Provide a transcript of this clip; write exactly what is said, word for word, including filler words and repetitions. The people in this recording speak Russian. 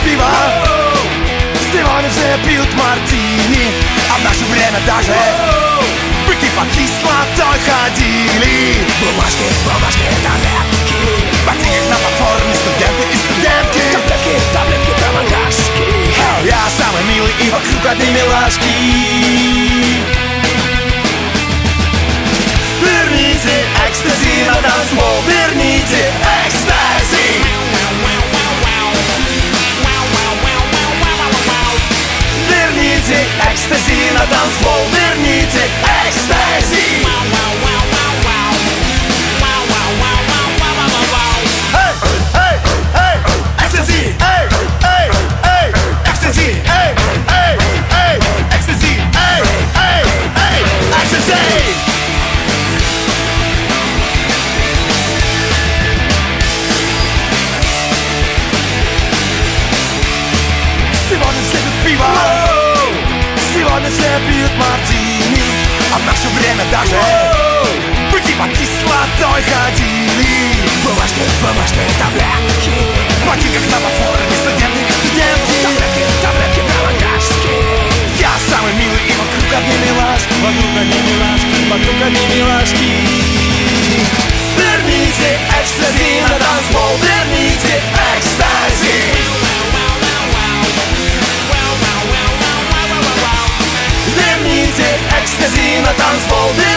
пиво. Сегодня все пьют мартини, а в наше время даже быки по кислотой ходили. Бумажки, бумажки, таблетки. В ботинках на платформе студенты и студентки. Таблетки, таблетки, промокашки. Я самый милый и вокруг одни милашки. Верните экстази на танцпол, верните экстази. Верните экстази на танцпол, верните экстази. Экстази, эй, эй, эй, экстази, эй, эй, эй, экстази, эй, эй, эй, экстази. Сегодня все пьют пиво, сегодня все пьют мартини, а в наше время даже быки по кислотой ходили. Бумажки, бумажки, таблетки. В ботинках на платформе студенты и студентки. Таблетки, таблетки, промокашки. Я самый милый и вокруг одни милашки. Вокруг одни милашки, вокруг одни милашки. Верните экстази на танцпол, верните экстази. Верните экстази на танцпол.